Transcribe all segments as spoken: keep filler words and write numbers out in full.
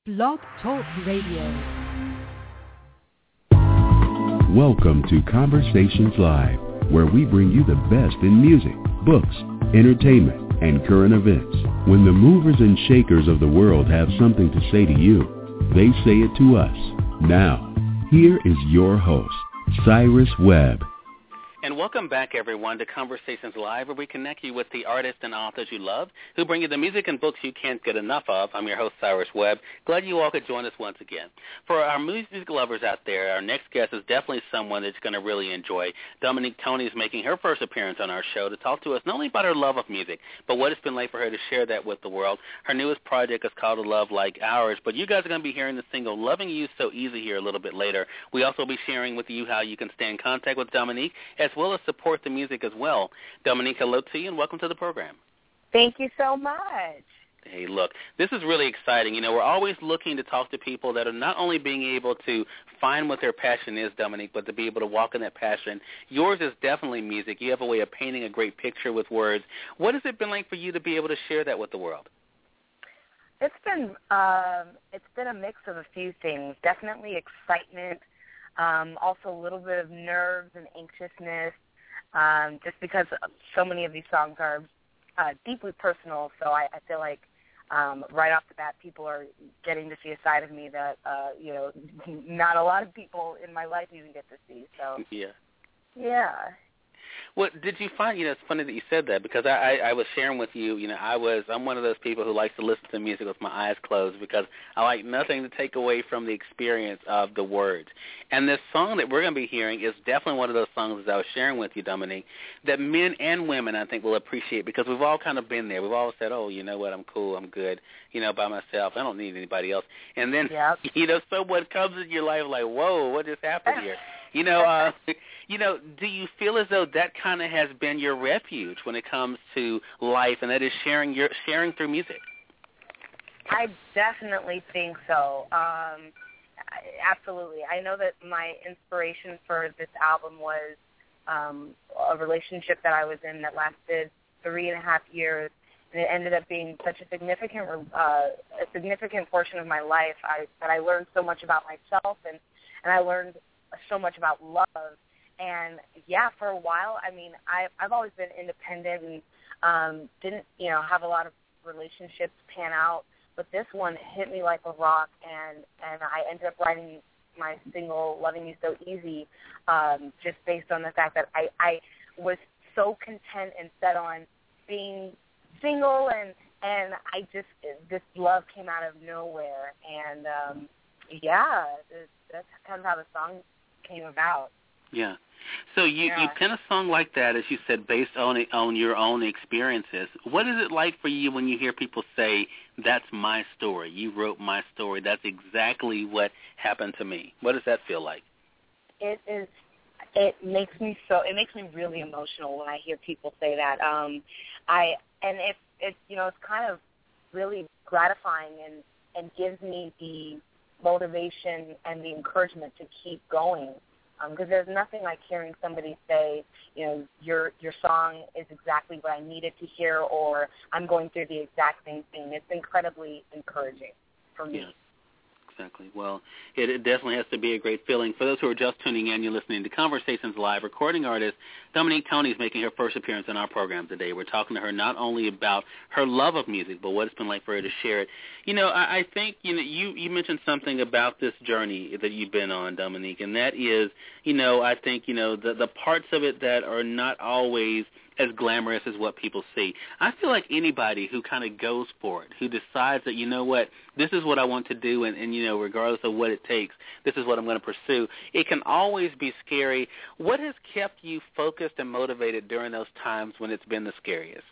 Blog Talk Radio. Welcome to Conversations Live, where we bring you the best in music, books, entertainment, and current events. When the movers and shakers of the world have something to say to you, they say it to us. Now, here is your host, Cyrus Webb. And welcome back, everyone, to Conversations Live, where we connect you with the artists and authors you love, who bring you the music and books you can't get enough of. I'm your host, Cyrus Webb. Glad you all could join us once again. For our music lovers out there, our next guest is definitely someone that's going to really enjoy. Dominique Tony is making her first appearance on our show to talk to us not only about her love of music, but what it's been like for her to share that with the world. Her newest project is called A Love Like Ours, but you guys are going to be hearing the single Loving You So Easy here a little bit later. We also will be sharing with you how you can stay in contact with Dominique, as well as support the music as well. Dominique, hello to you, and welcome to the program. Thank you so much. Hey, look, this is really exciting. You know, we're always looking to talk to people that are not only being able to find what their passion is, Dominique, but to be able to walk in that passion. Yours is definitely music. You have a way of painting a great picture with words. What has it been like for you to be able to share that with the world? It's been um, it's been a mix of a few things. Definitely excitement, um, also a little bit of nerves and anxiousness. Um, just because so many of these songs are uh, deeply personal, so I, I feel like um, right off the bat, people are getting to see a side of me that uh, you know not a lot of people in my life even get to see. So yeah, yeah. What did you find? You know, it's funny that you said that because I, I, I was sharing with you. You know, I was I'm one of those people who likes to listen to music with my eyes closed because I like nothing to take away from the experience of the words. And this song that we're going to be hearing is definitely one of those songs, as I was sharing with you, Dominique, that men and women I think will appreciate because we've all kind of been there. We've all said, oh, you know what, I'm cool, I'm good, you know, by myself. I don't need anybody else. And then, yep. you know, someone comes in your life like, whoa, what just happened here? You know, uh, you know, do you feel as though that kind of has been your refuge when it comes to life, and that is sharing your sharing through music? I definitely think so. Um, absolutely. I know that my inspiration for this album was um, a relationship that I was in that lasted three and a half years, and it ended up being such a significant uh, a significant portion of my life. I, that I learned so much about myself, and, and I learned so much about love. And yeah, for a while, I mean, I, I've always been independent and um, didn't, you know, have a lot of relationships pan out. But this one hit me like a rock, and, and I ended up writing my single, Loving You So Easy, um, just based on the fact that I, I was so content and set on being single, and, and I just, this love came out of nowhere. And um, yeah, that's kind of how the song came about. Yeah. So you, yeah. you pen a song like that, as you said, based on on your own experiences. What is it like for you when you hear people say, that's my story, you wrote my story, that's exactly what happened to me? What does that feel like? It is. It makes me so. It makes me really emotional when I hear people say that. Um, I and it's it's you know it's kind of really gratifying and and gives me the motivation and the encouragement to keep going. Because um, there's nothing like hearing somebody say, you know, your your song is exactly what I needed to hear, or I'm going through the exact same thing. It's incredibly encouraging for me. Yeah. Exactly. Well, it, it definitely has to be a great feeling. For those who are just tuning in, you're listening to Conversations Live. Recording artist Dominique Tony is making her first appearance on our program today. We're talking to her not only about her love of music, but what it's been like for her to share it. You know, I, I think, you know, you, you mentioned something about this journey that you've been on, Dominique, and that is, you know, I think, you know, the, the parts of it that are not always as glamorous as what people see. I feel like anybody who kind of goes for it, who decides that, you know what, this is what I want to do, and, and you know, regardless of what it takes, this is what I'm going to pursue, it can always be scary. What has kept you focused and motivated during those times when it's been the scariest?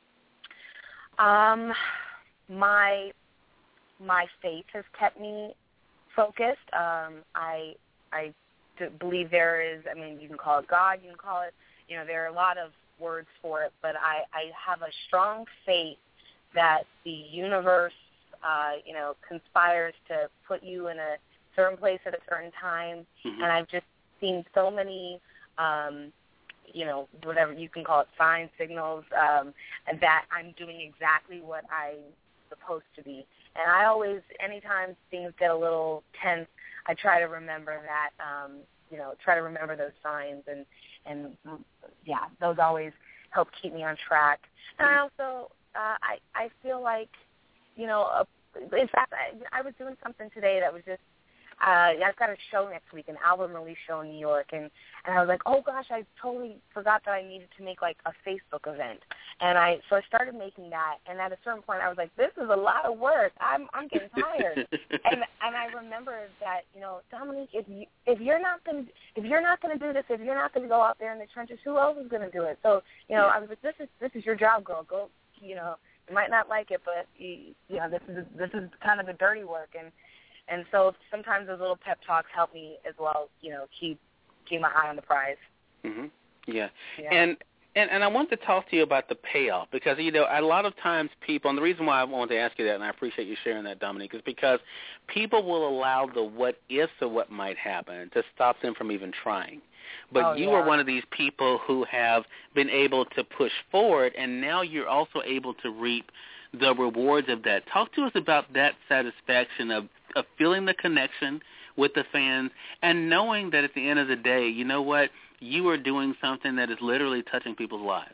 Um, my my faith has kept me focused. Um, I I believe there is, I mean, you can call it God, you can call it, you know, there are a lot of words for it, but I, I have a strong faith that the universe, uh, you know, conspires to put you in a certain place at a certain time, mm-hmm. and I've just seen so many, um, you know, whatever you can call it, signs, signals, um, and that I'm doing exactly what I'm supposed to be. and I always, anytime things get a little tense, I try to remember that, um, you know, try to remember those signs, and, and yeah, those always help keep me on track. And I also, uh, I, I feel like, you know, uh, in fact, I, I was doing something today that was just, uh, I've got a show next week, an album release show in New York, and, and I was like, oh gosh, I totally forgot that I needed to make like a Facebook event, and I so I started making that, and at a certain point I was like, this is a lot of work. I'm I'm getting tired, and and I remembered that, you know, Dominique, if you if you're not gonna if you're not gonna do this, if you're not gonna go out there in the trenches, who else is gonna do it? So you know, I was like, this is this is your job, girl. Go, you know, you might not like it, but you, you know, this is this is kind of the dirty work, and. And so sometimes those little pep talks help me as well, you know, keep keep my eye on the prize. Mm-hmm. Yeah. yeah. And, and and I want to talk to you about the payoff because, you know, a lot of times people, and the reason why I wanted to ask you that, and I appreciate you sharing that, Dominique, is because people will allow the what-ifs of what might happen to stop them from even trying. But oh, you yeah. are one of these people who have been able to push forward, and now you're also able to reap the rewards of that. Talk to us about that satisfaction of, of feeling the connection with the fans and knowing that at the end of the day, you know what, you are doing something that is literally touching people's lives.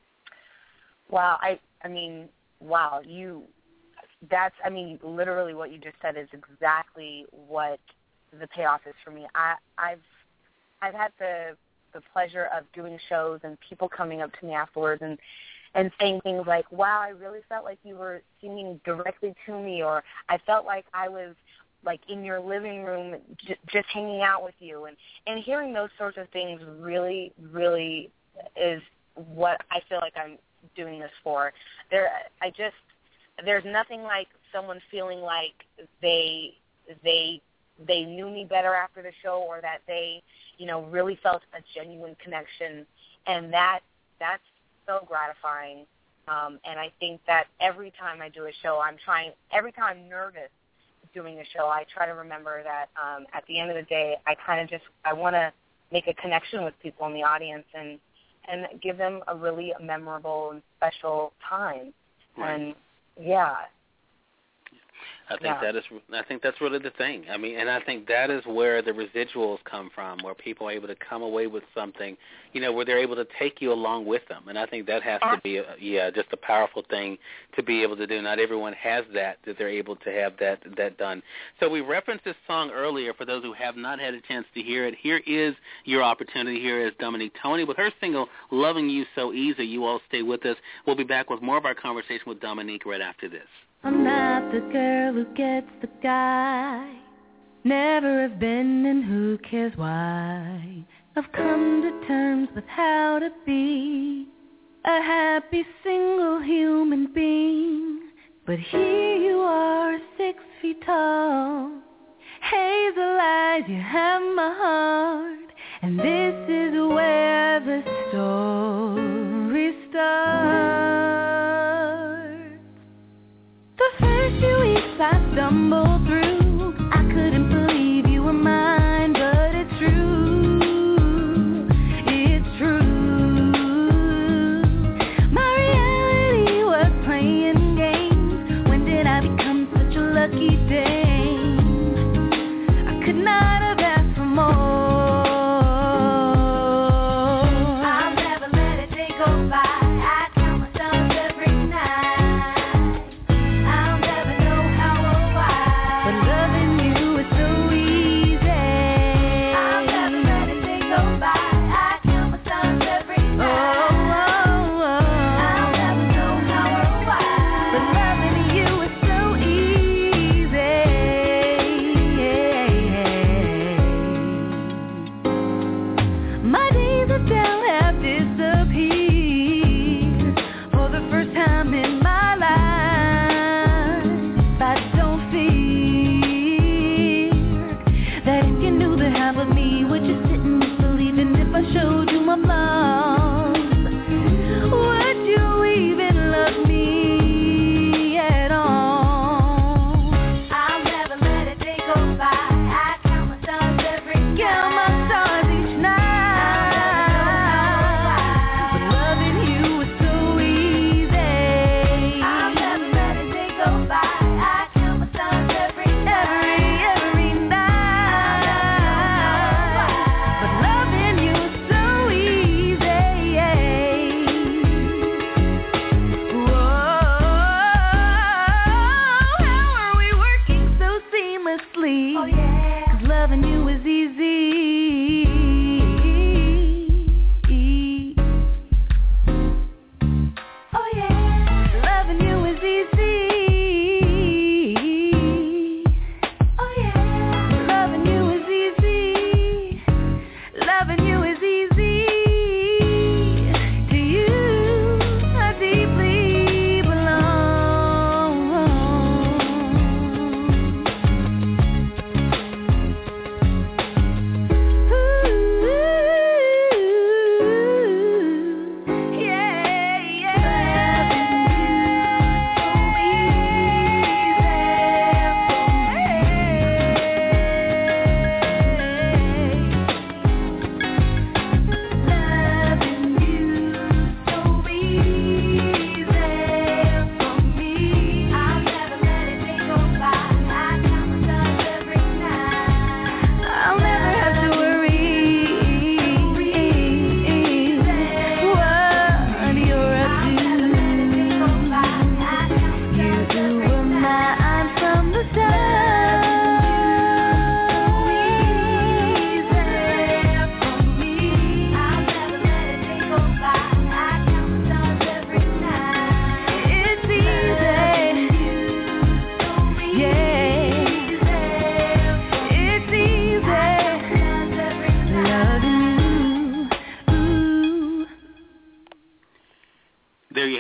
Wow, I I mean, wow, you, that's, I mean, literally what you just said is exactly what the payoff is for me. I, I've I've had the the pleasure of doing shows and people coming up to me afterwards and and saying things like, wow, I really felt like you were singing directly to me, or I felt like I was, like, in your living room j- just hanging out with you. And, and hearing those sorts of things really, really is what I feel like I'm doing this for. There, I just, there's nothing like someone feeling like they, they, they knew me better after the show, or that they, you know, really felt a genuine connection. And that, that's so gratifying, um, and I think that every time I do a show, I'm trying, every time I'm nervous doing a show, I try to remember that um, at the end of the day, I kind of just, I want to make a connection with people in the audience and, and give them a really memorable and special time. Right. And, yeah. I think yeah. that is. I think that's really the thing. I mean, and I think that is where the residuals come from, where people are able to come away with something, you know, where they're able to take you along with them. And I think that has to be, a, yeah, just a powerful thing to be able to do. Not everyone has that, that they're able to have that that done. So we referenced this song earlier. For those who have not had a chance to hear it, here is your opportunity. Here is Dominique Toney with her single, Loving You So Easy. You all stay with us. We'll be back with more of our conversation with Dominique right after this. I'm not the girl who gets the guy, never have been, and who cares why. I've come to terms with how to be a happy single human being. But here you are, six feet tall, hazel eyes, you have my heart, and this is where the story starts. The first few weeks I stumbled through, I couldn't believe you were mine, but it's true, it's true. My reality was playing games. When did I become such a lucky dame? I could not have asked for more. I'll never let a day go by. I count my stars every night. I'll never know how or why, but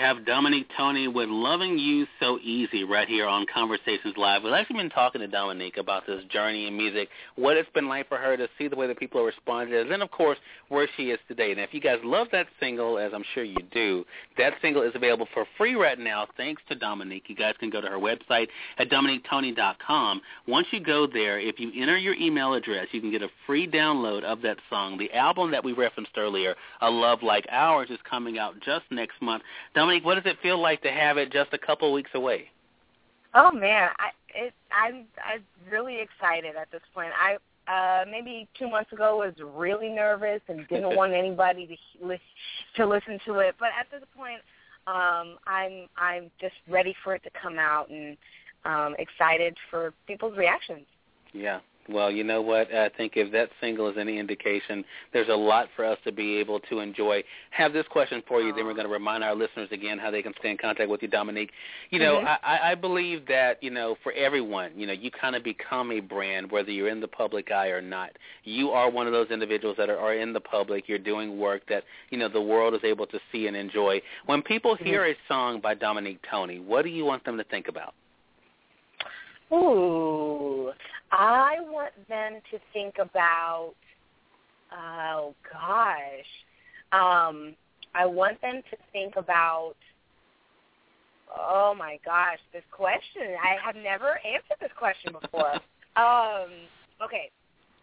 have Dominique Tony with Loving You So Easy right here on Conversations Live. We've actually been talking to Dominique about this journey in music, what it's been like for her to see the way that people are responding, and then, of course, where she is today. Now, if you guys love that single, as I'm sure you do, that single is available for free right now thanks to Dominique. You guys can go to her website at dominique tony dot com. Once you go there, if you enter your email address, you can get a free download of that song. The album that we referenced earlier, A Love Like Ours, is coming out just next month. Dominique, what does it feel like to have it just a couple weeks away? Oh man, I it, I'm I'm really excited at this point. I uh, maybe two months ago was really nervous and didn't want anybody to li- to listen to it, but at this point, um, I'm I'm just ready for it to come out and um, excited for people's reactions. Yeah. Well, you know what? I think if that single is any indication, there's a lot for us to be able to enjoy. Have this question for you, then we're going to remind our listeners again how they can stay in contact with you, Dominique. You know, mm-hmm. I, I believe that, you know, for everyone, you know, you kind of become a brand, whether you're in the public eye or not. You are one of those individuals that are, are in the public. You're doing work that, you know, the world is able to see and enjoy. When people mm-hmm. hear a song by Dominique Tony, what do you want them to think about? Ooh, I want them to think about, oh, gosh. Um, I want them to think about, oh, my gosh, this question. I have never answered this question before. um, okay.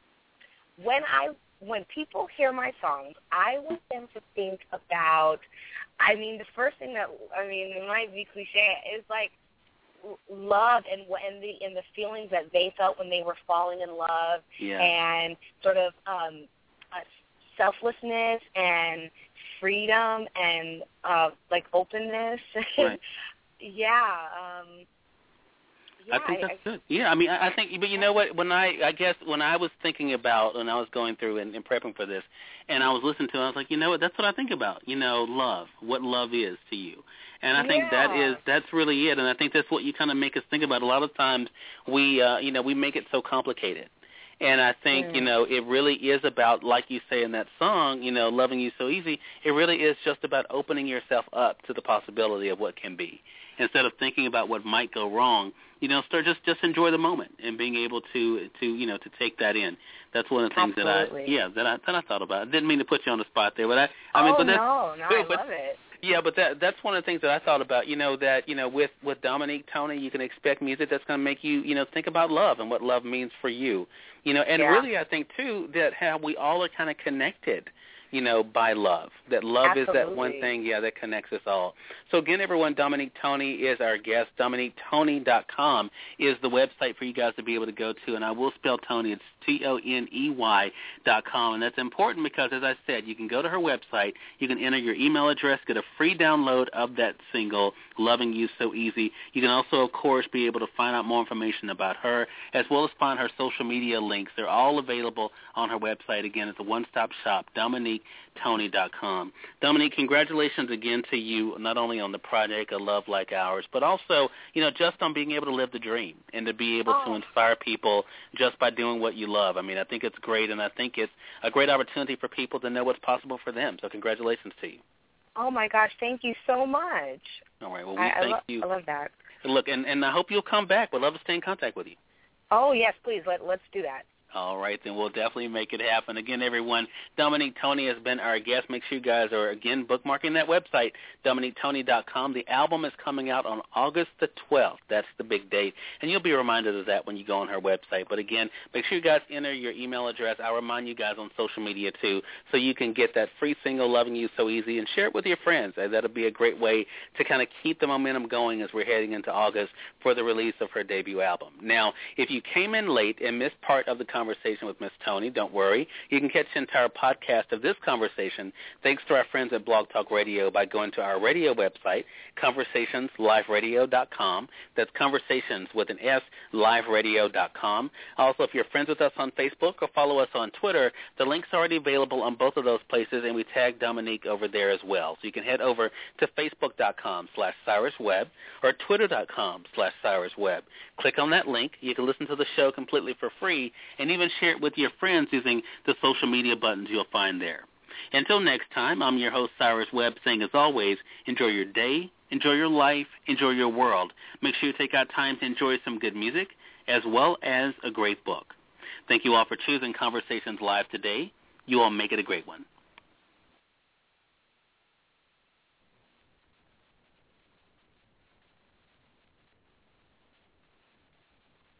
When I when people hear my songs, I want them to think about, I mean, the first thing that, I mean, it might be cliche, is like, love and and the and the feelings that they felt when they were falling in love, yeah. and sort of um, uh, selflessness and freedom and uh, like openness. Right. yeah. Um, yeah. I think that's I, good. Yeah, I mean, I think, but you know what? When I, I guess, when I was thinking about, when I was going through and, and prepping for this, and I was listening to it, I was like, you know what? That's what I think about. You know, love. What love is to you. And I think yeah. that is that's really it. And I think that's what you kind of make us think about. A lot of times we, uh, you know, we make it so complicated. And I think, mm. you know, it really is about, like you say in that song, you know, Loving You So Easy, it really is just about opening yourself up to the possibility of what can be. Instead of thinking about what might go wrong, you know, start just, just enjoy the moment and being able to, to, you know, to take that in. That's one of the things Absolutely. that I, yeah, that I, that I thought about. I didn't mean to put you on the spot there, but I, I oh, mean, but that's, no, no, I but, love it. Yeah, but that that's one of the things that I thought about, you know, that, you know, with, with Dominique Tony, you can expect music that's going to make you, you know, think about love and what love means for you. You know, and yeah. really I think, too, that how we all are kind of connected, you know, by love. That love Absolutely. is that one thing, yeah, that connects us all. So, again, everyone, Dominique Tony is our guest. dominique tony dot com is the website for you guys to be able to go to, and I will spell Tony. It's T O N E Y dot com, and that's important because, as I said, you can go to her website, you can enter your email address, get a free download of that single, Loving You So Easy. You can also, of course, be able to find out more information about her, as well as find her social media links. They're all available on her website. Again, it's a one-stop shop, dominique tony dot com. Dominique, congratulations again to you, not only on the project A Love Like Ours, but also, you know, just on being able to live the dream and to be able oh. to inspire people just by doing what you love. I mean, I think it's great, and I think it's a great opportunity for people to know what's possible for them. So congratulations to you. Oh, my gosh. Thank you so much. All right. Well, we I, thank I lo- you. I love that. Look, and, and I hope you'll come back. We'd love to stay in contact with you. Oh, yes, please. Let, let's do that. All right, then we'll definitely make it happen. Again, everyone, Dominique Tony has been our guest. Make sure you guys are, again, bookmarking that website, dominique tony dot com. The album is coming out on August the twelfth. That's the big date. And you'll be reminded of that when you go on her website. But, again, make sure you guys enter your email address. I'll remind you guys on social media, too, so you can get that free single, Loving You So Easy, and share it with your friends. That'll be a great way to kind of keep the momentum going as we're heading into August for the release of her debut album. Now, if you came in late and missed part of the conversation with Miss Tony, don't worry. You can catch the entire podcast of this conversation thanks to our friends at Blog Talk Radio by going to our radio website, conversations live radio dot com. That's Conversations with an S, live radio dot com. Also, if you're friends with us on Facebook or follow us on Twitter, the link's already available on both of those places, and we tag Dominique over there as well. So you can head over to facebook dot com slash Cyrus Webb or twitter dot com slash Cyrus Webb. Click on that link. You can listen to the show completely for free and even share it with your friends using the social media buttons you'll find there. Until next time, I'm your host, Cyrus Webb, saying as always, enjoy your day, enjoy your life, enjoy your world. Make sure you take out time to enjoy some good music as well as a great book. Thank you all for choosing Conversations Live today. You all make it a great one.